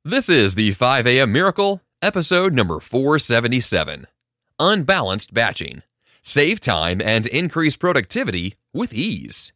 This is the 5 a.m. Miracle, episode number 477. Unbalanced batching. Save time and increase productivity with ease.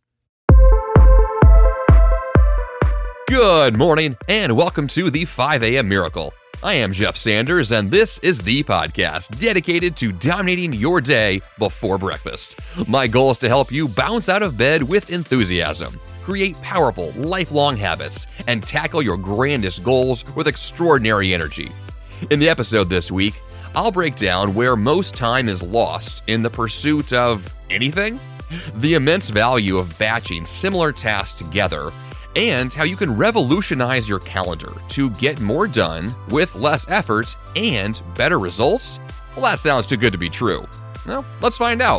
Good morning and welcome to the 5 a.m. Miracle. I am Jeff Sanders and this is the podcast dedicated to dominating your day before breakfast. My goal is to help you bounce out of bed with enthusiasm, create powerful, lifelong habits, and tackle your grandest goals with extraordinary energy. In the episode this week, I'll break down where most time is lost in the pursuit of anything, the immense value of batching similar tasks together, and how you can revolutionize your calendar to get more done with less effort and better results. Well, that sounds too good to be true. Well, let's find out.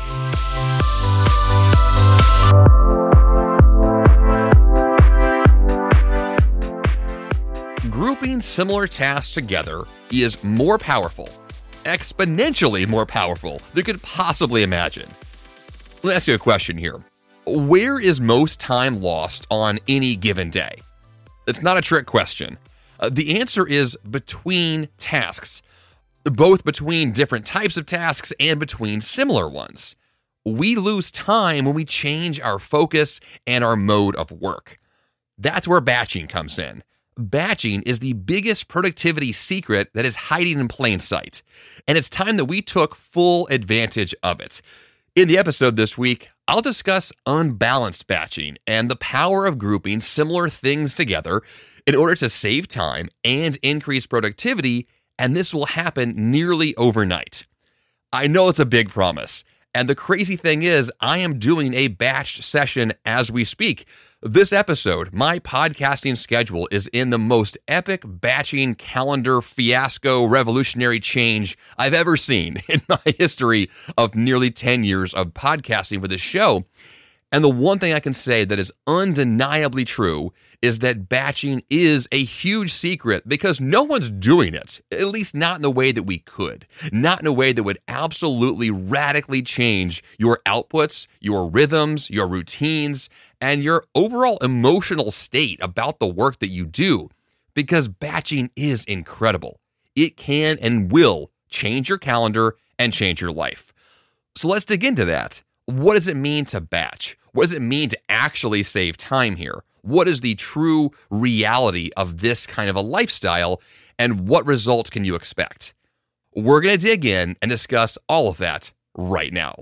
Grouping similar tasks together is more powerful, exponentially more powerful than you could possibly imagine. Let me ask you a question here. Where is most time lost on any given day? It's not a trick question. The answer is between tasks, both between different types of tasks and between similar ones. We lose time when we change our focus and our mode of work. That's where batching comes in. Batching is the biggest productivity secret that is hiding in plain sight, and it's time that we took full advantage of it. In the episode this week, I'll discuss unbalanced batching and the power of grouping similar things together in order to save time and increase productivity, and this will happen nearly overnight. I know it's a big promise, and the crazy thing is I am doing a batched session as we speak. This episode, my podcasting schedule is in the most epic batching calendar fiasco revolutionary change I've ever seen in my history of nearly 10 years of podcasting for this show. And the one thing I can say that is undeniably true is that batching is a huge secret because no one's doing it, at least not in the way that we could, not in a way that would absolutely radically change your outputs, your rhythms, your routines, and your overall emotional state about the work that you do, because batching is incredible. It can and will change your calendar and change your life. So let's dig into that. What does it mean to batch? What does it mean to actually save time here? What is the true reality of this kind of a lifestyle, and what results can you expect? We're going to dig in and discuss all of that right now.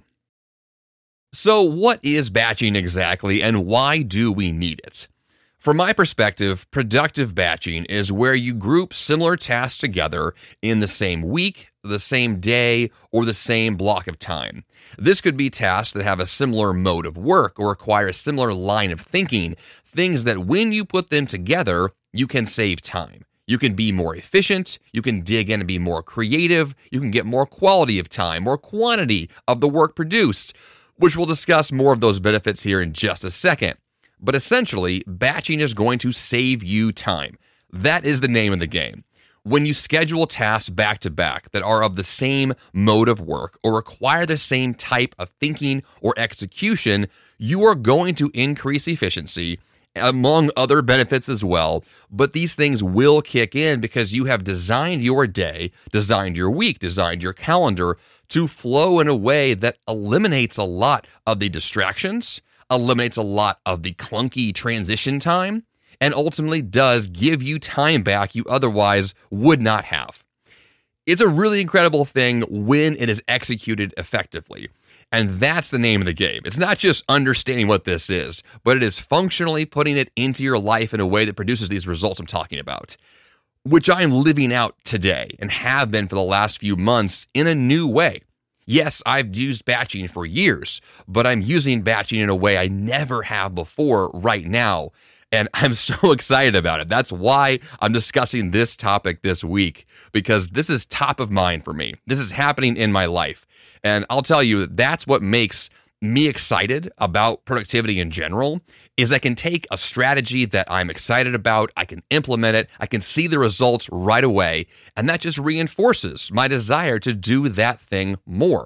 So what is batching exactly, and why do we need it? From my perspective, productive batching is where you group similar tasks together in the same week, the same day, or the same block of time. This could be tasks that have a similar mode of work or require a similar line of thinking, things that when you put them together, you can save time. You can be more efficient, you can dig in and be more creative, you can get more quality of time, more quantity of the work produced, which we'll discuss more of those benefits here in just a second. But essentially, batching is going to save you time. That is the name of the game. When you schedule tasks back to back that are of the same mode of work or require the same type of thinking or execution, you are going to increase efficiency, among other benefits as well. But these things will kick in because you have designed your day, designed your week, designed your calendar to flow in a way that eliminates a lot of the distractions, eliminates a lot of the clunky transition time, and ultimately does give you time back you otherwise would not have. It's a really incredible thing when it is executed effectively. And that's the name of the game. It's not just understanding what this is, but it is functionally putting it into your life in a way that produces these results I'm talking about, which I am living out today and have been for the last few months in a new way. Yes, I've used batching for years, but I'm using batching in a way I never have before right now. And I'm so excited about it. That's why I'm discussing this topic this week, because this is top of mind for me. This is happening in my life. And I'll tell you, that's what makes me excited about productivity in general, is I can take a strategy that I'm excited about, I can implement it, I can see the results right away, and that just reinforces my desire to do that thing more.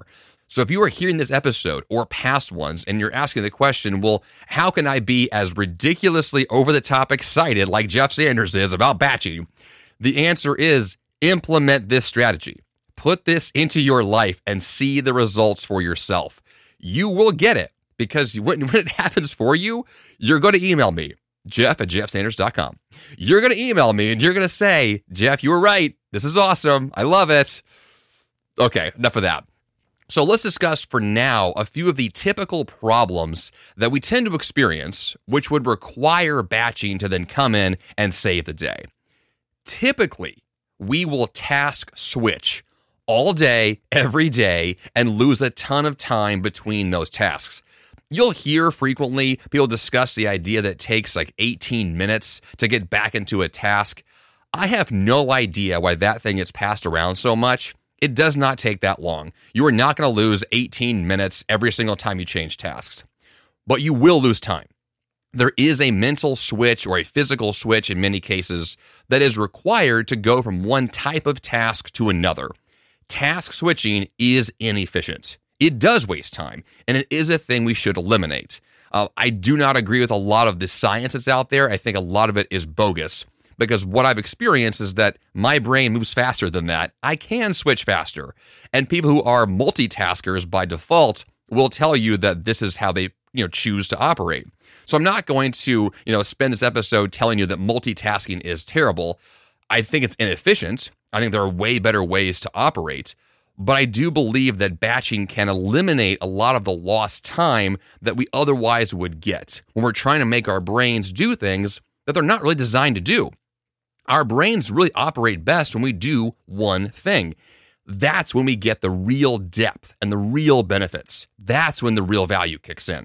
So if you are hearing this episode or past ones and you're asking the question, well, how can I be as ridiculously over the top excited like Jeff Sanders is about batching? The answer is implement this strategy. Put this into your life and see the results for yourself. You will get it because when it happens for you, you're going to email me, Jeff@jeffsanders.com. You're going to email me and you're going to say, Jeff, you were right. This is awesome. I love it. Okay, enough of that. So let's discuss for now a few of the typical problems that we tend to experience, which would require batching to then come in and save the day. Typically, we will task switch all day, every day, and lose a ton of time between those tasks. You'll hear frequently people discuss the idea that it takes like 18 minutes to get back into a task. I have no idea why that thing gets passed around so much. It does not take that long. You are not going to lose 18 minutes every single time you change tasks, but you will lose time. There is a mental switch or a physical switch in many cases that is required to go from one type of task to another. Task switching is inefficient. It does waste time, and it is a thing we should eliminate. I do not agree with a lot of the science that's out there. I think a lot of it is bogus. Because what I've experienced is that my brain moves faster than that. I can switch faster. And people who are multitaskers by default will tell you that this is how they, choose to operate. So I'm not going to, spend this episode telling you that multitasking is terrible. I think it's inefficient. I think there are way better ways to operate. But I do believe that batching can eliminate a lot of the lost time that we otherwise would get when we're trying to make our brains do things that they're not really designed to do. Our brains really operate best when we do one thing. That's when we get the real depth and the real benefits. That's when the real value kicks in.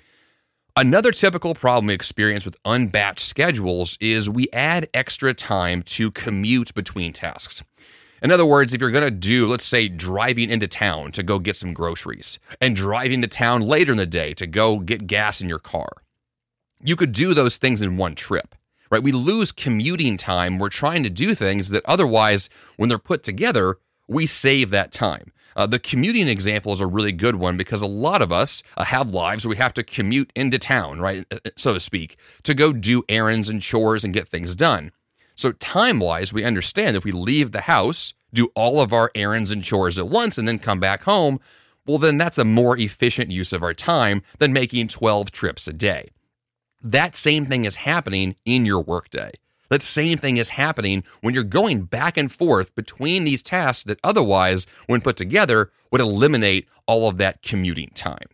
Another typical problem we experience with unbatched schedules is we add extra time to commute between tasks. In other words, if you're going to do, let's say, driving into town to go get some groceries and driving to town later in the day to go get gas in your car, you could do those things in one trip. Right? We lose commuting time. We're trying to do things that otherwise, when they're put together, we save that time. The commuting example is a really good one because a lot of us have lives where we have to commute into town, right, so to speak, to go do errands and chores and get things done. So time-wise, we understand if we leave the house, do all of our errands and chores at once, and then come back home, well, then that's a more efficient use of our time than making 12 trips a day. That same thing is happening in your workday. That same thing is happening when you're going back and forth between these tasks that otherwise, when put together, would eliminate all of that commuting time.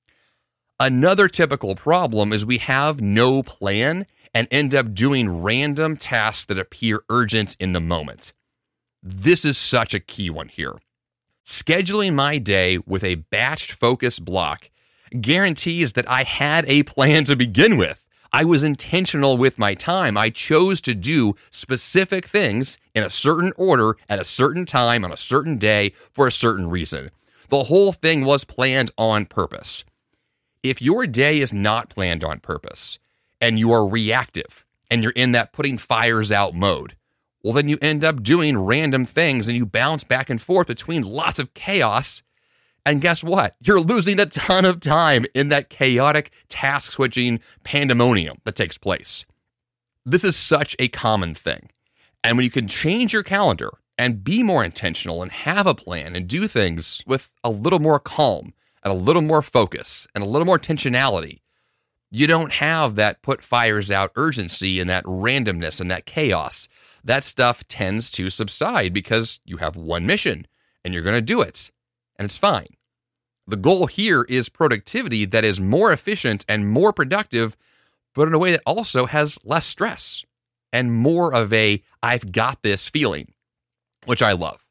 Another typical problem is we have no plan and end up doing random tasks that appear urgent in the moment. This is such a key one here. Scheduling my day with a batched focus block guarantees that I had a plan to begin with. I was intentional with my time. I chose to do specific things in a certain order at a certain time on a certain day for a certain reason. The whole thing was planned on purpose. If your day is not planned on purpose and you are reactive and you're in that putting fires out mode, well, then you end up doing random things and you bounce back and forth between lots of chaos. And guess what? You're losing a ton of time in that chaotic task switching pandemonium that takes place. This is such a common thing. And when you can change your calendar and be more intentional and have a plan and do things with a little more calm and a little more focus and a little more intentionality, you don't have that put fires out urgency and that randomness and that chaos. That stuff tends to subside because you have one mission and you're going to do it. And it's fine. The goal here is productivity that is more efficient and more productive, but in a way that also has less stress and more of a I've got this feeling, which I love.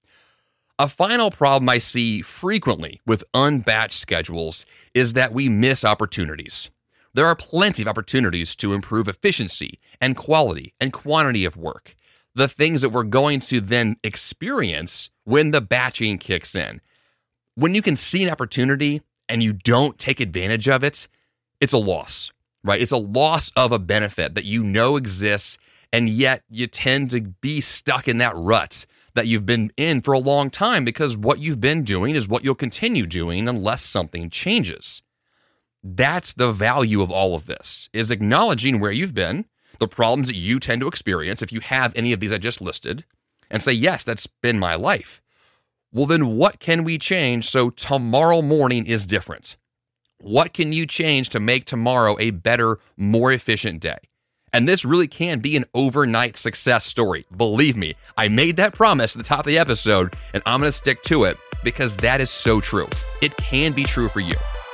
A final problem I see frequently with unbatched schedules is that we miss opportunities. There are plenty of opportunities to improve efficiency and quality and quantity of work, the things that we're going to then experience when the batching kicks in. When you can see an opportunity and you don't take advantage of it, it's a loss, right? It's a loss of a benefit that you know exists, and yet you tend to be stuck in that rut that you've been in for a long time, because what you've been doing is what you'll continue doing unless something changes. That's the value of all of this, is acknowledging where you've been, the problems that you tend to experience, if you have any of these I just listed, and say, yes, that's been my life. Well, then what can we change so tomorrow morning is different? What can you change to make tomorrow a better, more efficient day? And this really can be an overnight success story. Believe me, I made that promise at the top of the episode, and I'm going to stick to it because that is so true. It can be true for you.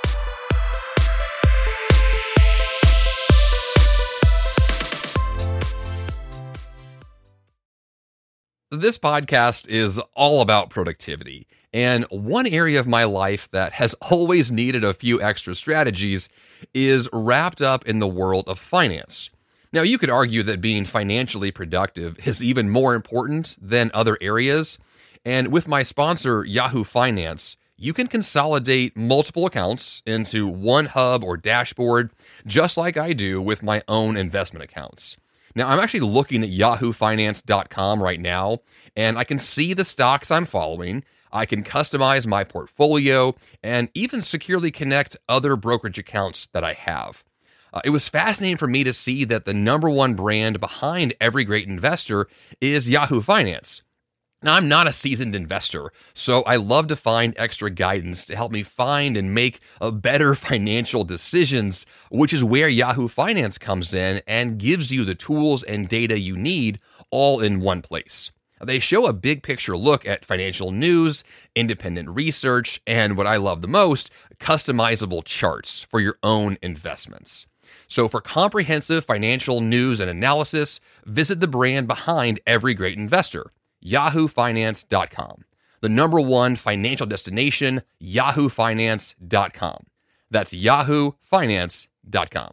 This podcast is all about productivity, and one area of my life that has always needed a few extra strategies is wrapped up in the world of finance. Now, you could argue that being financially productive is even more important than other areas, and with my sponsor, Yahoo Finance, you can consolidate multiple accounts into one hub or dashboard, just like I do with my own investment accounts. Now, I'm actually looking at yahoofinance.com right now, and I can see the stocks I'm following. I can customize my portfolio and even securely connect other brokerage accounts that I have. It was fascinating for me to see that the number one brand behind every great investor is Yahoo Finance. Now, I'm not a seasoned investor, so I love to find extra guidance to help me find and make better financial decisions, which is where Yahoo Finance comes in and gives you the tools and data you need all in one place. They show a big picture look at financial news, independent research, and what I love the most, customizable charts for your own investments. So for comprehensive financial news and analysis, visit the brand behind every great investor, yahoofinance.com. The number one financial destination, yahoofinance.com. That's yahoofinance.com.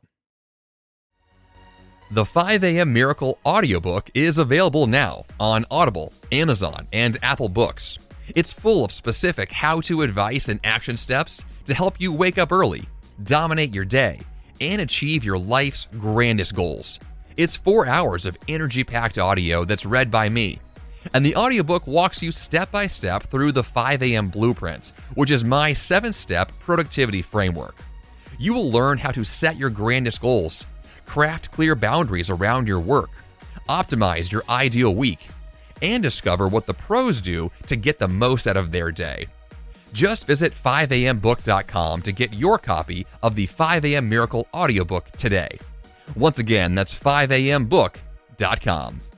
The 5 a.m. Miracle audiobook is available now on Audible, Amazon, and Apple Books. It's full of specific how-to advice and action steps to help you wake up early, dominate your day, and achieve your life's grandest goals. It's 4 hours of energy-packed audio that's read by me. And the audiobook walks you step by step through the 5 a.m. Blueprint, which is my 7-step productivity framework. You will learn how to set your grandest goals, craft clear boundaries around your work, optimize your ideal week, and discover what the pros do to get the most out of their day. Just visit 5ambook.com to get your copy of the 5 a.m. Miracle audiobook today. Once again, that's 5ambook.com.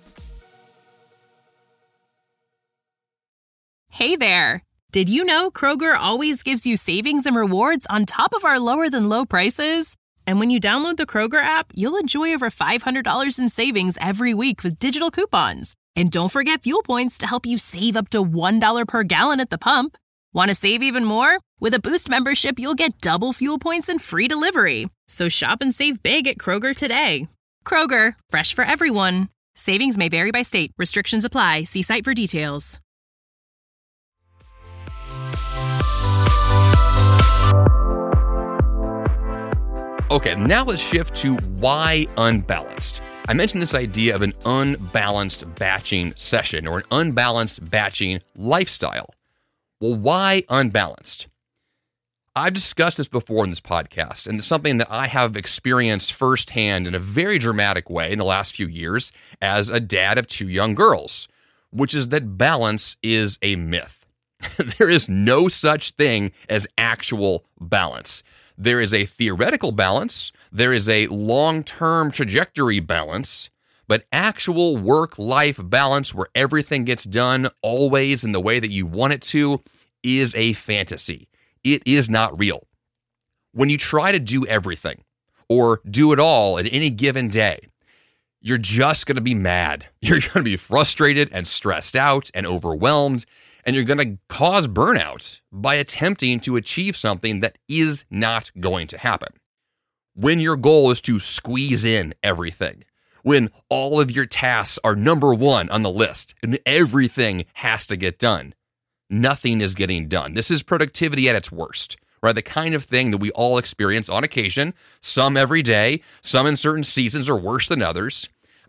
Hey there! Did you know Kroger always gives you savings and rewards on top of our lower-than-low prices? And when you download the Kroger app, you'll enjoy over $500 in savings every week with digital coupons. And don't forget fuel points to help you save up to $1 per gallon at the pump. Want to save even more? With a Boost membership, you'll get double fuel points and free delivery. So shop and save big at Kroger today. Kroger, fresh for everyone. Savings may vary by state. Restrictions apply. See site for details. Okay, now let's shift to why unbalanced. I mentioned this idea of an unbalanced batching session or an unbalanced batching lifestyle. Well, why unbalanced? I've discussed this before in this podcast, and it's something that I have experienced firsthand in a very dramatic way in the last few years as a dad of 2 young girls, which is that balance is a myth. There is no such thing as actual balance. There is a theoretical balance, there is a long-term trajectory balance, but actual work-life balance where everything gets done always in the way that you want it to is a fantasy. It is not real. When you try to do everything or do it all at any given day, you're just going to be mad. You're going to be frustrated and stressed out and overwhelmed, and you're going to cause burnout by attempting to achieve something that is not going to happen. When your goal is to squeeze in everything, when all of your tasks are number one on the list and everything has to get done, nothing is getting done. This is productivity at its worst, right? The kind of thing that we all experience on occasion, some every day, some in certain seasons are worse than others.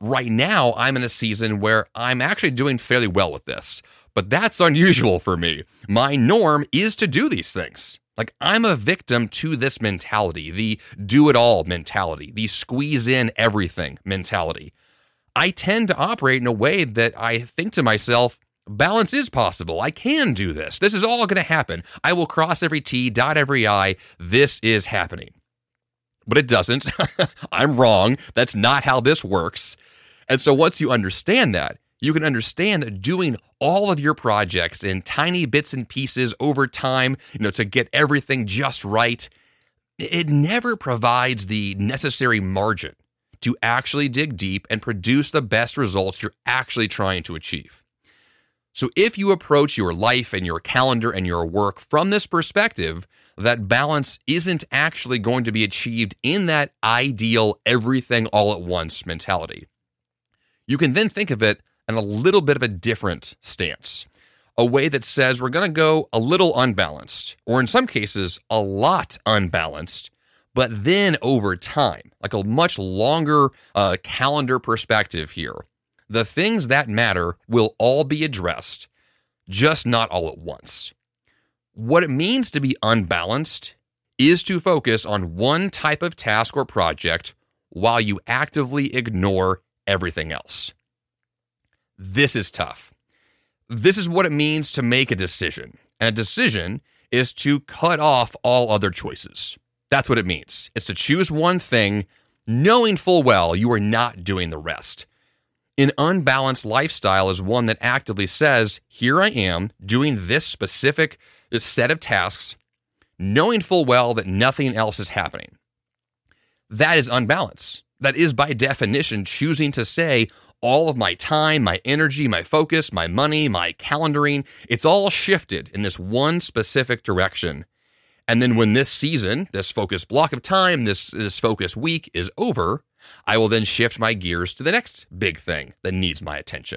Right now, I'm in a season where I'm actually doing fairly well with this, but that's unusual for me. My norm is to do these things. Like, I'm a victim to this mentality, the do-it-all mentality, the squeeze-in-everything mentality. I tend to operate in a way that I think to myself, balance is possible. I can do this. This is all going to happen. I will cross every T, dot every I. This is happening. But it doesn't. I'm wrong. That's not how this works. And so once you understand that, you can understand that doing all of your projects in tiny bits and pieces over time, to get everything just right, it never provides the necessary margin to actually dig deep and produce the best results you're actually trying to achieve. So if you approach your life and your calendar and your work from this perspective, that balance isn't actually going to be achieved in that ideal everything all at once mentality. You can then think of it in a little bit of a different stance, a way that says we're going to go a little unbalanced, or in some cases, a lot unbalanced, but then over time, like a much longer calendar perspective here, the things that matter will all be addressed, just not all at once. What it means to be unbalanced is to focus on one type of task or project while you actively ignore everything else. This is tough. This is what it means to make a decision. And a decision is to cut off all other choices. That's what it means. It's to choose one thing, knowing full well you are not doing the rest. An unbalanced lifestyle is one that actively says, here I am doing this specific set of tasks, knowing full well that nothing else is happening. That is unbalance. That is by definition choosing to say, all of my time, my energy, my focus, my money, my calendaring, it's all shifted in this one specific direction. And then when this season, this focus block of time, this focus week is over, I will then shift my gears to the next big thing that needs my attention.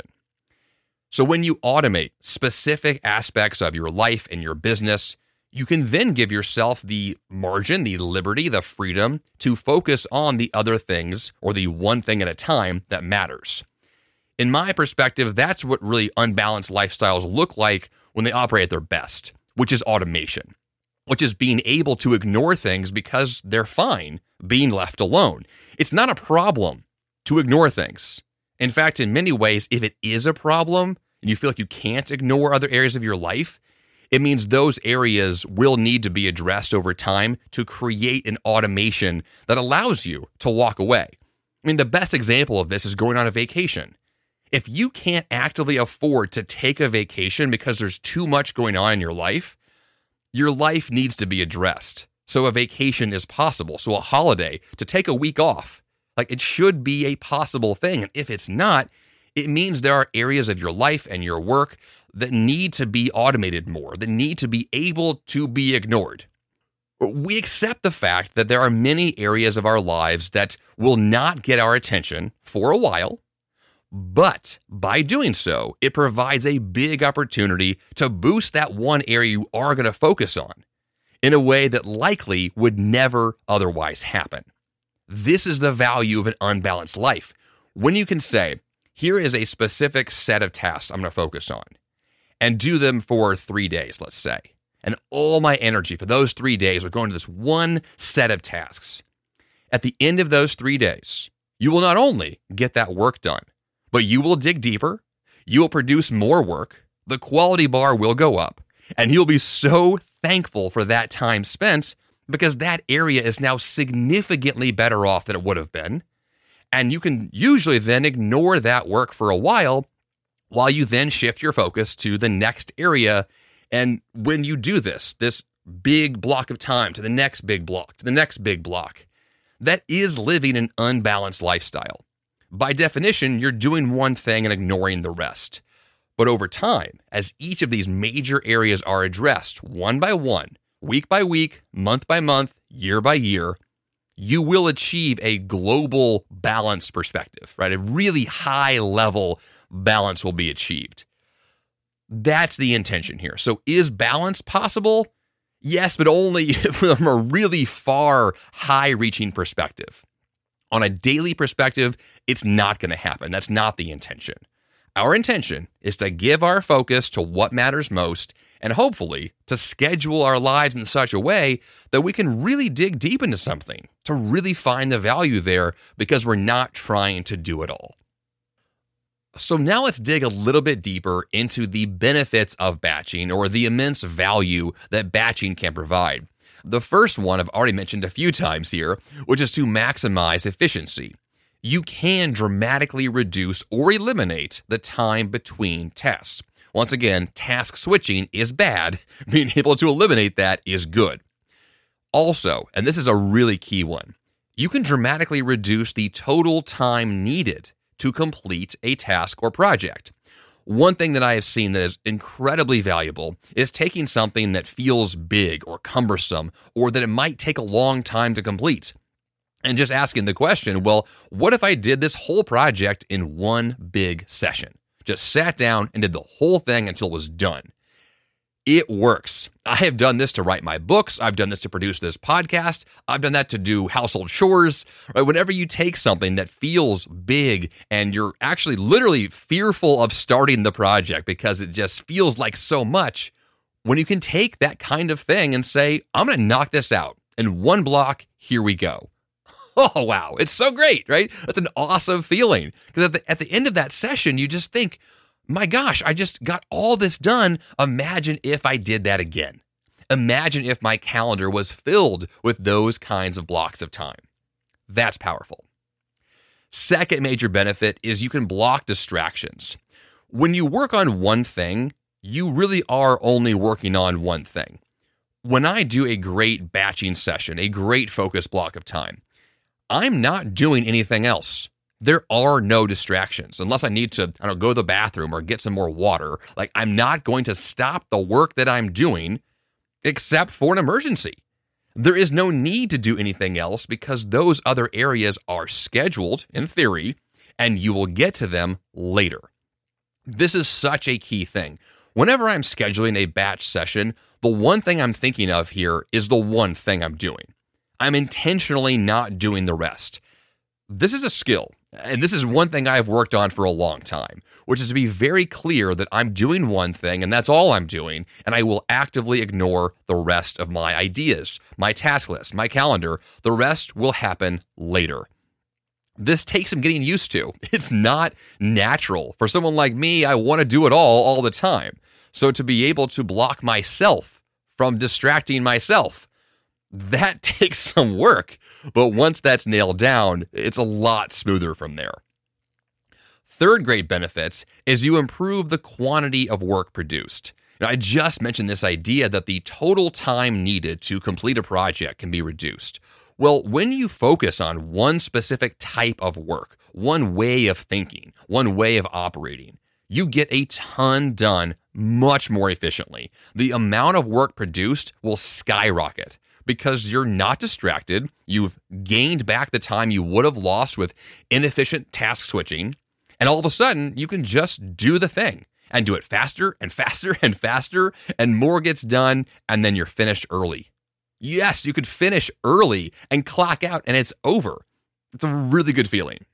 So when you automate specific aspects of your life and your business, you can then give yourself the margin, the liberty, the freedom to focus on the other things or the one thing at a time that matters. In my perspective, that's what really unbalanced lifestyles look like when they operate at their best, which is automation, which is being able to ignore things because they're fine being left alone. It's not a problem to ignore things. In fact, in many ways, if it is a problem and you feel like you can't ignore other areas of your life, it means those areas will need to be addressed over time to create an automation that allows you to walk away. I mean, the best example of this is going on a vacation. If you can't actively afford to take a vacation because there's too much going on in your life needs to be addressed. So a vacation is possible. So a holiday, to take a week off, like it should be a possible thing. And if it's not, it means there are areas of your life and your work that need to be automated more, that need to be able to be ignored. We accept the fact that there are many areas of our lives that will not get our attention for a while, but by doing so, it provides a big opportunity to boost that one area you are going to focus on in a way that likely would never otherwise happen. This is the value of an unbalanced life. When you can say, here is a specific set of tasks I'm going to focus on and do them for 3 days, let's say. And all my energy for those 3 days will go into this one set of tasks. At the end of those 3 days, you will not only get that work done, but you will dig deeper, you will produce more work, the quality bar will go up, and you'll be so thankful for that time spent because that area is now significantly better off than it would have been. And you can usually then ignore that work for a while you then shift your focus to the next area. And when you do this big block of time to the next big block, to the next big block, that is living an unbalanced lifestyle. By definition, you're doing one thing and ignoring the rest. But over time, as each of these major areas are addressed one by one, week by week, month by month, year by year, you will achieve a global balance perspective, right? A really high level balance will be achieved. That's the intention here. So is balance possible? Yes, but only from a really far, high-reaching perspective. On a daily perspective, it's not going to happen. That's not the intention. Our intention is to give our focus to what matters most and hopefully to schedule our lives in such a way that we can really dig deep into something, to really find the value there because we're not trying to do it all. So now let's dig a little bit deeper into the benefits of batching or the immense value that batching can provide. The first one I've already mentioned a few times here, which is to maximize efficiency. You can dramatically reduce or eliminate the time between tasks. Once again, task switching is bad. Being able to eliminate that is good. Also, and this is a really key one, you can dramatically reduce the total time needed to complete a task or project. One thing that I have seen that is incredibly valuable is taking something that feels big or cumbersome or that it might take a long time to complete and just asking the question, well, what if I did this whole project in one big session? Just sat down and did the whole thing until it was done. It works. I have done this to write my books. I've done this to produce this podcast. I've done that to do household chores. Right? Whenever you take something that feels big and you're actually literally fearful of starting the project because it just feels like so much, when you can take that kind of thing and say, I'm going to knock this out in one block, here we go. Oh, wow. It's so great, right? That's an awesome feeling. Because at the end of that session, you just think, my gosh, I just got all this done. Imagine if I did that again. Imagine if my calendar was filled with those kinds of blocks of time. That's powerful. Second major benefit is you can block distractions. When you work on one thing, you really are only working on one thing. When I do a great batching session, a great focus block of time, I'm not doing anything else. There are no distractions unless I need to, go to the bathroom or get some more water. Like, I'm not going to stop the work that I'm doing except for an emergency. There is no need to do anything else because those other areas are scheduled in theory, and you will get to them later. This is such a key thing. Whenever I'm scheduling a batch session, the one thing I'm thinking of here is the one thing I'm doing. I'm intentionally not doing the rest. This is a skill, and this is one thing I've worked on for a long time, which is to be very clear that I'm doing one thing and that's all I'm doing, and I will actively ignore the rest of my ideas, my task list, my calendar. The rest will happen later. This takes some getting used to. It's not natural. For someone like me, I want to do it all the time. So to be able to block myself from distracting myself, that takes some work, but once that's nailed down, it's a lot smoother from there. Third great benefit is you improve the quantity of work produced. Now, I just mentioned this idea that the total time needed to complete a project can be reduced. Well, when you focus on one specific type of work, one way of thinking, one way of operating, you get a ton done much more efficiently. The amount of work produced will skyrocket. Because you're not distracted, you've gained back the time you would have lost with inefficient task switching, and all of a sudden, you can just do the thing and do it faster and faster and faster, and more gets done, and then you're finished early. Yes, you could finish early and clock out, and it's over. It's a really good feeling.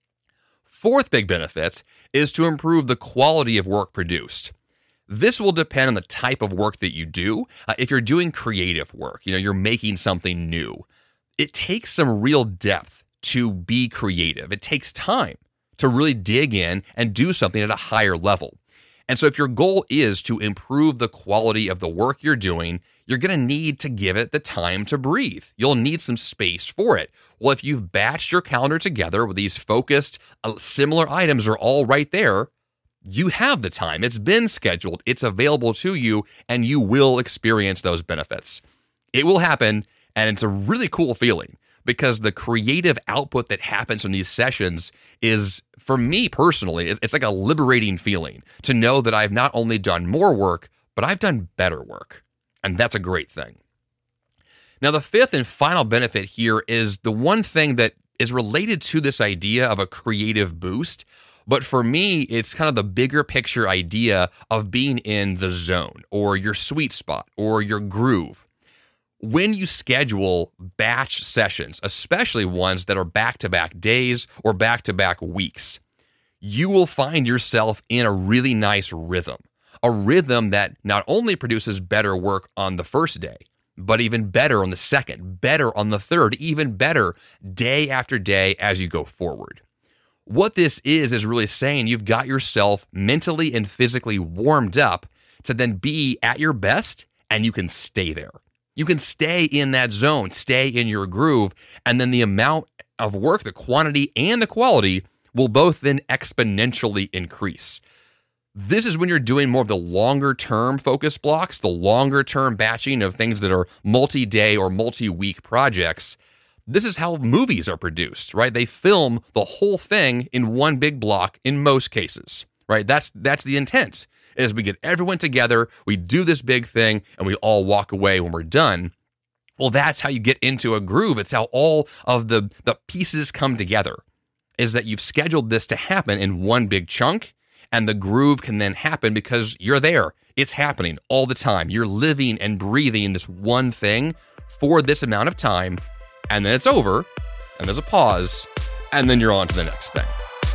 Fourth big benefit is to improve the quality of work produced. This will depend on the type of work that you do. If you're doing creative work, you're making something new, it takes some real depth to be creative. It takes time to really dig in and do something at a higher level. And so if your goal is to improve the quality of the work you're doing, you're going to need to give it the time to breathe. You'll need some space for it. Well, if you've batched your calendar together with these focused, similar items are all right there, you have the time. It's been scheduled. It's available to you, and you will experience those benefits. It will happen, and it's a really cool feeling because the creative output that happens from these sessions is, for me personally, it's like a liberating feeling to know that I've not only done more work, but I've done better work, and that's a great thing. Now, the fifth and final benefit here is the one thing that is related to this idea of a creative boost. But for me, it's kind of the bigger picture idea of being in the zone or your sweet spot or your groove. When you schedule batch sessions, especially ones that are back-to-back days or back-to-back weeks, you will find yourself in a really nice rhythm. A rhythm that not only produces better work on the first day, but even better on the second, better on the third, even better day after day as you go forward. What this is really saying you've got yourself mentally and physically warmed up to then be at your best, and you can stay there. You can stay in that zone, stay in your groove, and then the amount of work, the quantity and the quality will both then exponentially increase. This is when you're doing more of the longer-term focus blocks, the longer-term batching of things that are multi-day or multi-week projects. This is how movies are produced, right? They film the whole thing in one big block in most cases, right? That's the intent, is we get everyone together, we do this big thing, and we all walk away when we're done. Well, that's how you get into a groove. It's how all of the pieces come together, is that you've scheduled this to happen in one big chunk, and the groove can then happen because you're there. It's happening all the time. You're living and breathing this one thing for this amount of time, and then it's over, and there's a pause, and then you're on to the next thing.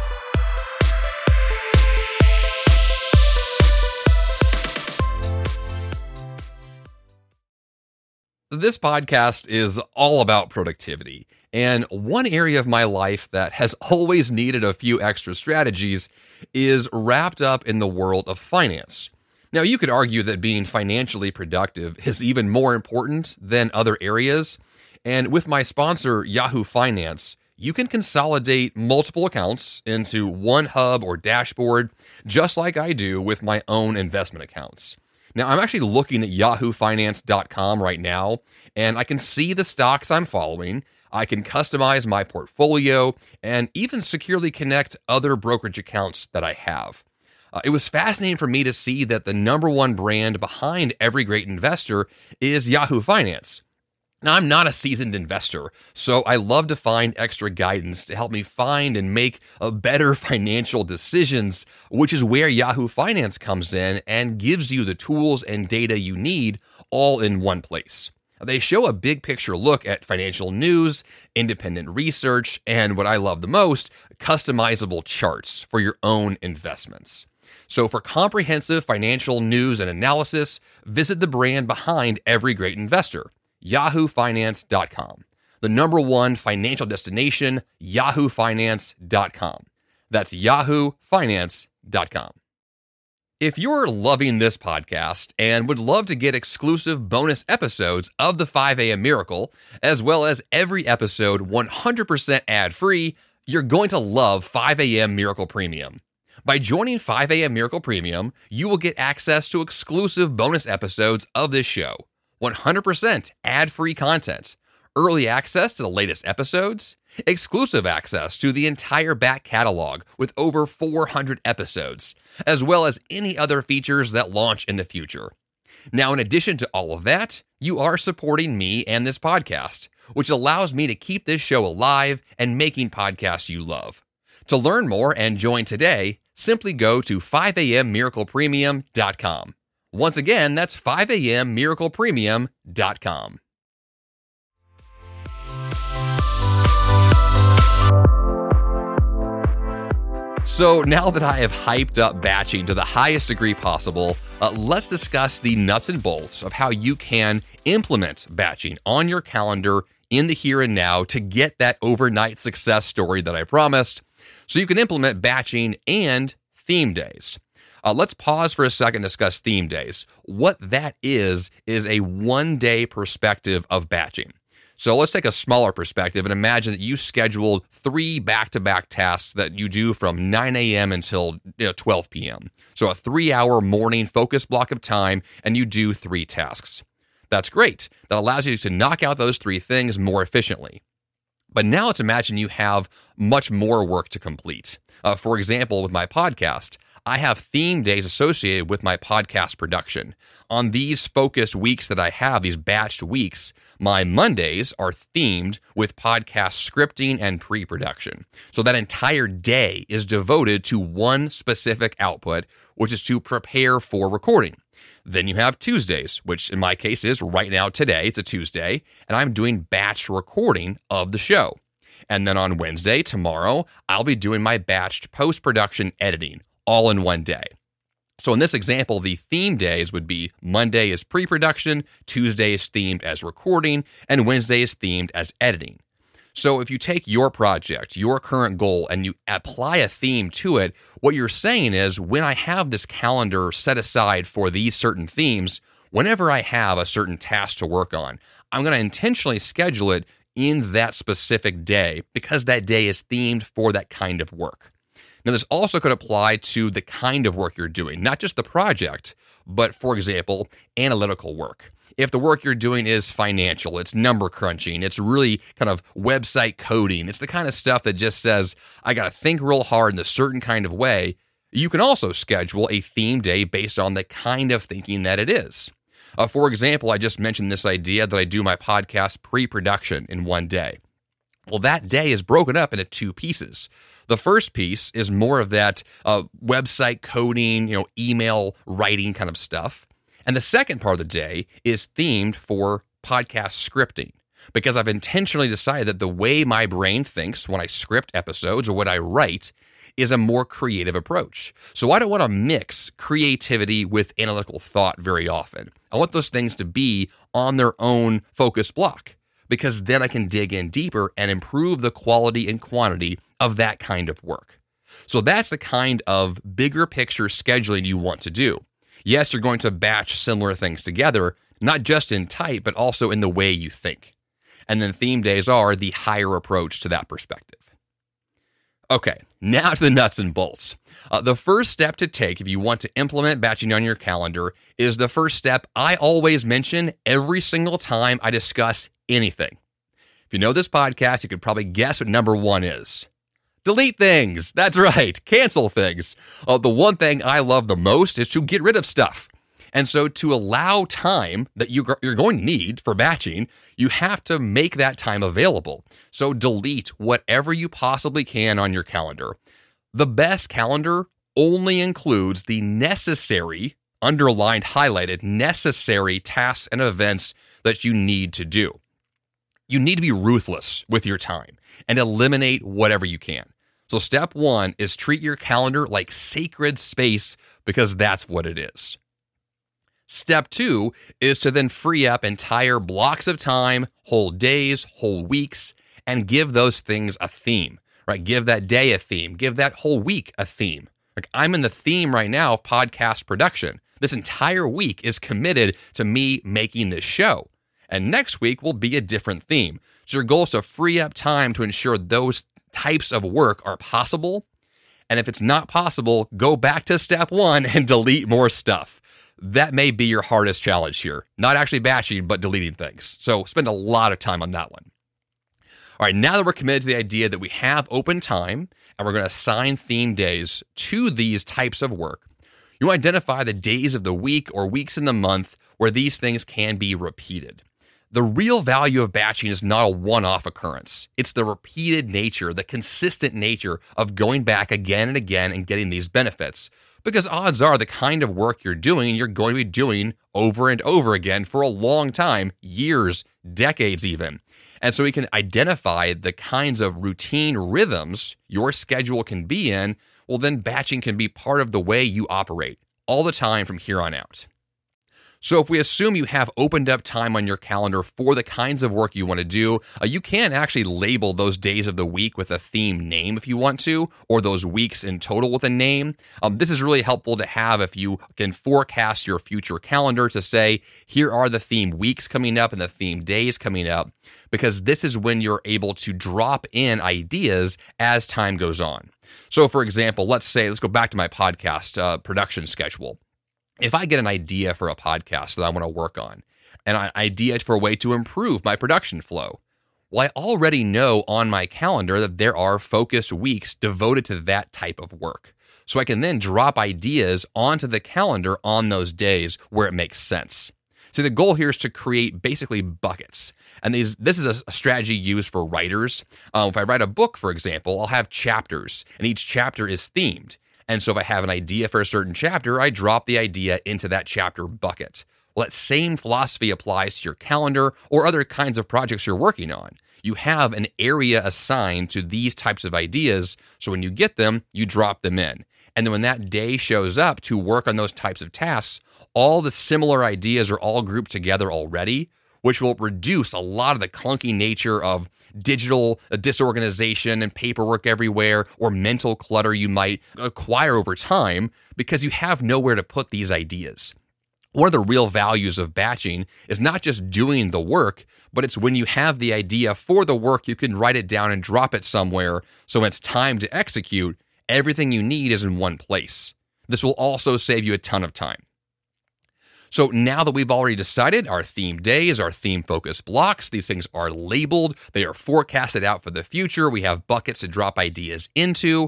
This podcast is all about productivity, and one area of my life that has always needed a few extra strategies is wrapped up in the world of finance. Now, you could argue that being financially productive is even more important than other areas, and with my sponsor, Yahoo Finance, you can consolidate multiple accounts into one hub or dashboard, just like I do with my own investment accounts. Now, I'm actually looking at yahoofinance.com right now, and I can see the stocks I'm following. I can customize my portfolio and even securely connect other brokerage accounts that I have. It was fascinating for me to see that the number one brand behind every great investor is Yahoo Finance. Now, I'm not a seasoned investor, so I love to find extra guidance to help me find and make better financial decisions, which is where Yahoo Finance comes in and gives you the tools and data you need all in one place. They show a big picture look at financial news, independent research, and what I love the most, customizable charts for your own investments. So for comprehensive financial news and analysis, visit the brand behind every great investor, yahoofinance.com. The number one financial destination, yahoofinance.com. That's yahoofinance.com. If you're loving this podcast and would love to get exclusive bonus episodes of the 5 a.m. Miracle, as well as every episode 100% ad-free, you're going to love 5 a.m. Miracle Premium. By joining 5 a.m. Miracle Premium, you will get access to exclusive bonus episodes of this show, 100% ad-free content, early access to the latest episodes, exclusive access to the entire back catalog with over 400 episodes, as well as any other features that launch in the future. Now, in addition to all of that, you are supporting me and this podcast, which allows me to keep this show alive and making podcasts you love. To learn more and join today, simply go to 5ammiraclepremium.com. Once again, that's 5ammiraclepremium.com. So now that I have hyped up batching to the highest degree possible, let's discuss the nuts and bolts of how you can implement batching on your calendar in the here and now to get that overnight success story that I promised, so you can implement batching and theme days. Let's pause for a second and discuss theme days. What that is a one-day perspective of batching. So let's take a smaller perspective and imagine that you scheduled 3 back-to-back tasks that you do from 9 a.m. until 12 p.m. So a 3-hour morning focus block of time, and you do 3 tasks. That's great. That allows you to knock out those 3 things more efficiently. But now let's imagine you have much more work to complete. For example, with my podcast, I have theme days associated with my podcast production. On these focused weeks that I have, these batched weeks, my Mondays are themed with podcast scripting and pre-production. So that entire day is devoted to one specific output, which is to prepare for recording. Then you have Tuesdays, which in my case is right now today. It's a Tuesday, and I'm doing batch recording of the show. And then on Wednesday, tomorrow, I'll be doing my batched post-production editing all in one day. So in this example, the theme days would be Monday is pre-production, Tuesday is themed as recording, and Wednesday is themed as editing. So if you take your project, your current goal, and you apply a theme to it, what you're saying is when I have this calendar set aside for these certain themes, whenever I have a certain task to work on, I'm going to intentionally schedule it in that specific day because that day is themed for that kind of work. Now, this also could apply to the kind of work you're doing, not just the project, but for example, analytical work. If the work you're doing is financial, it's number crunching, it's really kind of website coding, it's the kind of stuff that just says, I got to think real hard in a certain kind of way, you can also schedule a theme day based on the kind of thinking that it is. For example, I just mentioned this idea that I do my podcast pre-production in one day. Well, that day is broken up into two pieces. The first piece is more of that website coding, email writing kind of stuff. And the second part of the day is themed for podcast scripting because I've intentionally decided that the way my brain thinks when I script episodes or what I write is a more creative approach. So I don't want to mix creativity with analytical thought very often. I want those things to be on their own focus block because then I can dig in deeper and improve the quality and quantity of that kind of work. So that's the kind of bigger picture scheduling you want to do. Yes, you're going to batch similar things together, not just in type, but also in the way you think. And then theme days are the higher approach to that perspective. Okay, now to the nuts and bolts. The first step to take if you want to implement batching on your calendar is the first step I always mention every single time I discuss anything. If you know this podcast, you could probably guess what number one is. Delete things. That's right. Cancel things. The one thing I love the most is to get rid of stuff. And so to allow time that you're going to need for batching, you have to make that time available. So delete whatever you possibly can on your calendar. The best calendar only includes the necessary, underlined, highlighted, necessary tasks and events that you need to do. You need to be ruthless with your time and eliminate whatever you can. So step one is treat your calendar like sacred space because that's what it is. Step two is to then free up entire blocks of time, whole days, whole weeks, and give those things a theme, right? Give that day a theme, give that whole week a theme. Like I'm in the theme right now of podcast production. This entire week is committed to me making this show. And next week will be a different theme. So your goal is to free up time to ensure those types of work are possible. And if it's not possible, go back to step one and delete more stuff. That may be your hardest challenge here. Not actually batching, but deleting things. So spend a lot of time on that one. All right, now that we're committed to the idea that we have open time and we're going to assign theme days to these types of work, you identify the days of the week or weeks in the month where these things can be repeated. The real value of batching is not a one-off occurrence. It's the repeated nature, the consistent nature of going back again and again and getting these benefits. Because odds are the kind of work you're doing going to be doing over and over again for a long time, years, decades even. And so we can identify the kinds of routine rhythms your schedule can be in, well then batching can be part of the way you operate all the time from here on out. So if we assume you have opened up time on your calendar for the kinds of work you want to do, you can actually label those days of the week with a theme name if you want to, or those weeks in total with a name. This is really helpful to have if you can forecast your future calendar to say, here are the theme weeks coming up and the theme days coming up, because this is when you're able to drop in ideas as time goes on. So for example, let's go back to my podcast production schedule. If I get an idea for a podcast that I want to work on, and an idea for a way to improve my production flow, well, I already know on my calendar that there are focused weeks devoted to that type of work. So I can then drop ideas onto the calendar on those days where it makes sense. So the goal here is to create basically buckets. And this is a strategy used for writers. If I write a book, for example, I'll have chapters, and each chapter is themed. And so if I have an idea for a certain chapter, I drop the idea into that chapter bucket. Well, that same philosophy applies to your calendar or other kinds of projects you're working on. You have an area assigned to these types of ideas, so when you get them, you drop them in. And then when that day shows up to work on those types of tasks, all the similar ideas are all grouped together already, which will reduce a lot of the clunky nature of digital disorganization and paperwork everywhere or mental clutter you might acquire over time because you have nowhere to put these ideas. One of the real values of batching is not just doing the work, but it's when you have the idea for the work, you can write it down and drop it somewhere. So when it's time to execute, everything you need is in one place. This will also save you a ton of time. So now that we've already decided our theme days, our theme focus blocks, these things are labeled, they are forecasted out for the future, we have buckets to drop ideas into,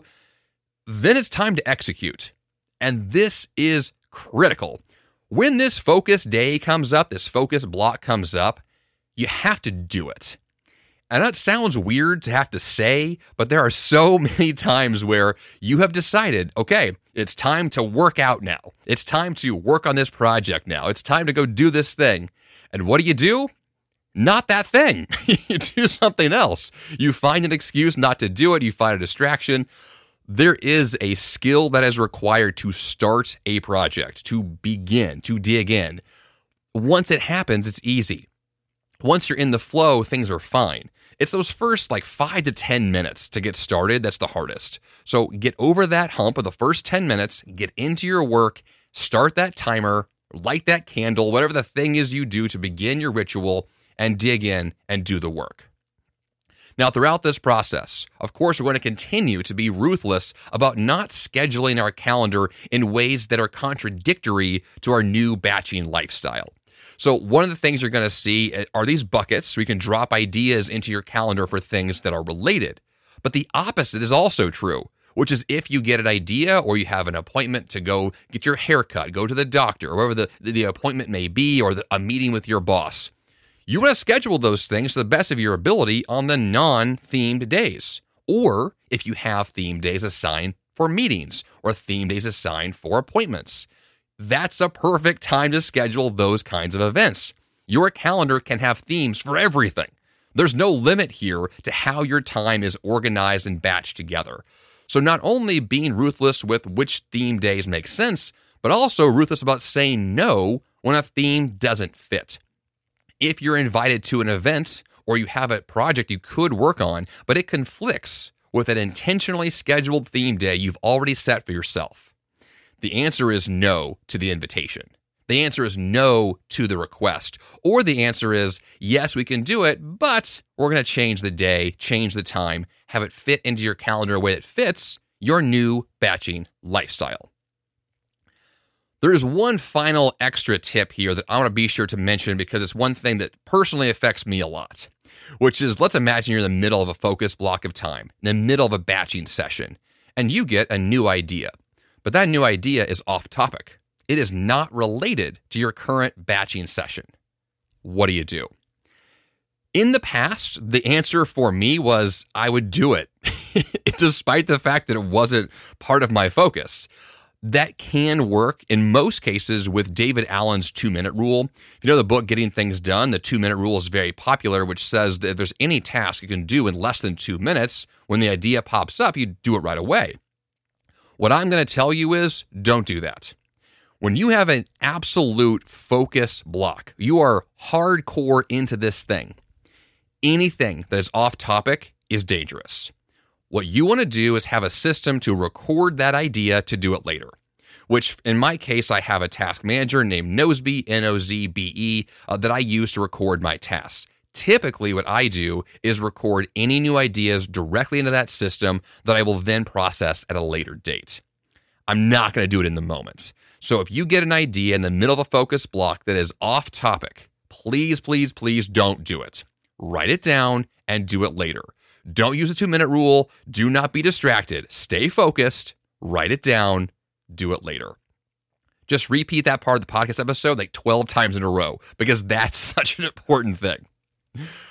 then it's time to execute. And this is critical. When this focus day comes up, this focus block comes up, you have to do it. And that sounds weird to have to say, but there are so many times where you have decided, okay, it's time to work out now. It's time to work on this project now. It's time to go do this thing. And what do? Not that thing. You do something else. You find an excuse not to do it. You find a distraction. There is a skill that is required to start a project, to begin, to dig in. Once it happens, it's easy. Once you're in the flow, things are fine. It's those first 5 to 10 minutes to get started that's the hardest. So get over that hump of the first 10 minutes, get into your work, start that timer, light that candle, whatever the thing is you do to begin your ritual, and dig in and do the work. Now, throughout this process, of course, we're going to continue to be ruthless about not scheduling our calendar in ways that are contradictory to our new batching lifestyle. So one of the things you're going to see are these buckets so you can drop ideas into your calendar for things that are related. But the opposite is also true, which is if you get an idea or you have an appointment to go get your hair cut, go to the doctor, or whatever the appointment may be, or a meeting with your boss, you want to schedule those things to the best of your ability on the non-themed days. Or if you have themed days assigned for meetings or themed days assigned for appointments, that's a perfect time to schedule those kinds of events. Your calendar can have themes for everything. There's no limit here to how your time is organized and batched together. So not only being ruthless with which theme days make sense, but also ruthless about saying no when a theme doesn't fit. If you're invited to an event or you have a project you could work on, but it conflicts with an intentionally scheduled theme day you've already set for yourself, the answer is no to the invitation. The answer is no to the request. Or the answer is, yes, we can do it, but we're going to change the day, change the time, have it fit into your calendar in a way that fits your new batching lifestyle. There is one final extra tip here that I want to be sure to mention because it's one thing that personally affects me a lot, which is, let's imagine you're in the middle of a focus block of time, in the middle of a batching session, and you get a new idea. But that new idea is off topic. It is not related to your current batching session. What do? In the past, the answer for me was I would do it, despite the fact that it wasn't part of my focus. That can work in most cases with David Allen's 2-minute rule. If you know the book, Getting Things Done, the 2-minute rule is very popular, which says that if there's any task you can do in less than 2 minutes, when the idea pops up, you do it right away. What I'm going to tell you is don't do that. When you have an absolute focus block, you are hardcore into this thing. Anything that is off topic is dangerous. What you want to do is have a system to record that idea to do it later, which in my case, I have a task manager named Nozbe, Nozbe, that I use to record my tasks. Typically, what I do is record any new ideas directly into that system that I will then process at a later date. I'm not going to do it in the moment. So if you get an idea in the middle of a focus block that is off topic, please, please, please don't do it. Write it down and do it later. Don't use the 2-minute rule. Do not be distracted. Stay focused. Write it down. Do it later. Just repeat that part of the podcast episode 12 times in a row because that's such an important thing.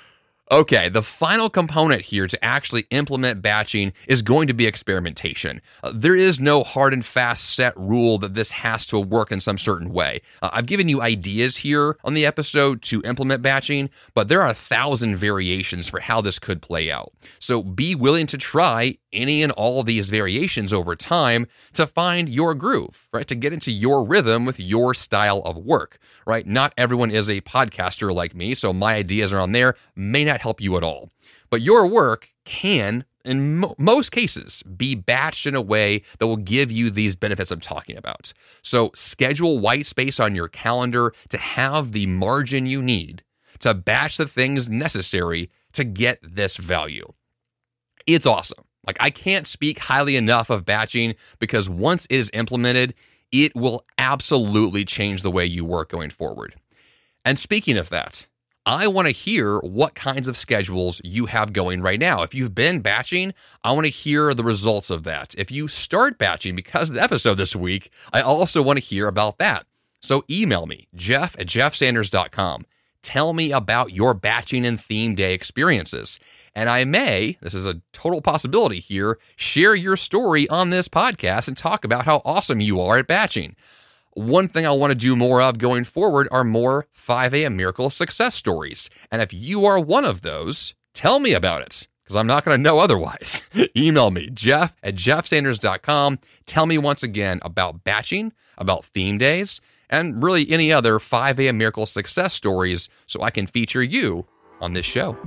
Okay, the final component here to actually implement batching is going to be experimentation. There is no hard and fast set rule that this has to work in some certain way. I've given you ideas here on the episode to implement batching, but there are 1,000 variations for how this could play out. So be willing to try any and all of these variations over time to find your groove, right? To get into your rhythm with your style of work, right? Not everyone is a podcaster like me, so my ideas around there may not help you at all. But your work can, in most cases, be batched in a way that will give you these benefits I'm talking about. So schedule white space on your calendar to have the margin you need to batch the things necessary to get this value. It's awesome. Like, I can't speak highly enough of batching because once it is implemented, it will absolutely change the way you work going forward. And speaking of that, I want to hear what kinds of schedules you have going right now. If you've been batching, I want to hear the results of that. If you start batching because of the episode this week, I also want to hear about that. So email me, jeff@jeffsanders.com. Tell me about your batching and theme day experiences. And I may, this is a total possibility here, share your story on this podcast and talk about how awesome you are at batching. One thing I want to do more of going forward are more 5 a.m. Miracle success stories. And if you are one of those, tell me about it, because I'm not going to know otherwise. Email me, jeff@jeffsanders.com. Tell me once again about batching, about theme days, and really any other 5 a.m. Miracle success stories so I can feature you on this show.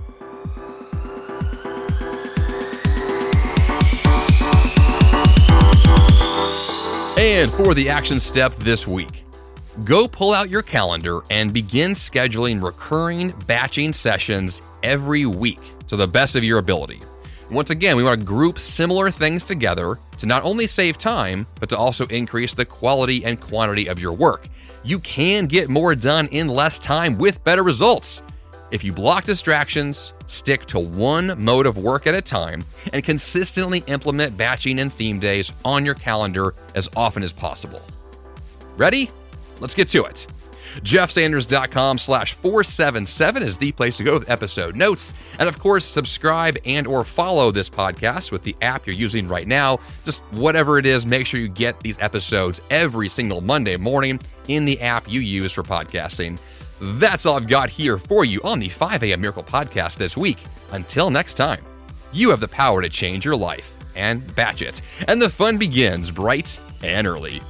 And for the action step this week, go pull out your calendar and begin scheduling recurring batching sessions every week to the best of your ability. Once again, we want to group similar things together to not only save time, but to also increase the quality and quantity of your work. You can get more done in less time with better results. If you block distractions, stick to one mode of work at a time, and consistently implement batching and theme days on your calendar as often as possible. Ready? Let's get to it. jeffsanders.com/477 is the place to go with episode notes. And of course, subscribe and or follow this podcast with the app you're using right now. Just whatever it is, make sure you get these episodes every single Monday morning in the app you use for podcasting. That's all I've got here for you on the 5 a.m. Miracle Podcast this week. Until next time, you have the power to change your life and batch it. And the fun begins bright and early.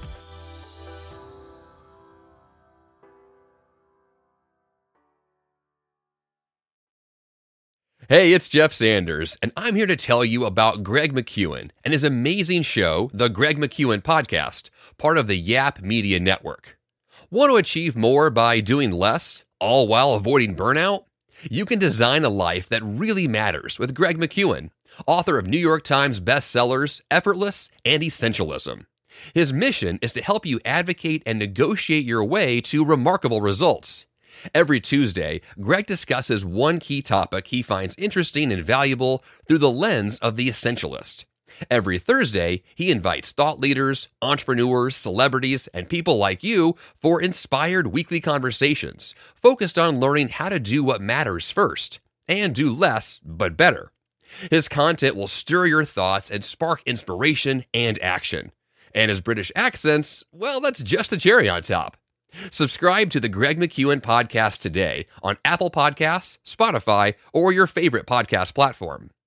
Hey, it's Jeff Sanders, and I'm here to tell you about Greg McKeown and his amazing show, The Greg McKeown Podcast, part of the Yap Media Network. Want to achieve more by doing less, all while avoiding burnout? You can design a life that really matters with Greg McKeown, author of New York Times bestsellers Effortless and Essentialism. His mission is to help you advocate and negotiate your way to remarkable results. Every Tuesday, Greg discusses one key topic he finds interesting and valuable through the lens of the essentialist. Every Thursday, he invites thought leaders, entrepreneurs, celebrities, and people like you for inspired weekly conversations focused on learning how to do what matters first and do less but better. His content will stir your thoughts and spark inspiration and action. And his British accents, well, that's just the cherry on top. Subscribe to the Greg McKeown Podcast today on Apple Podcasts, Spotify, or your favorite podcast platform.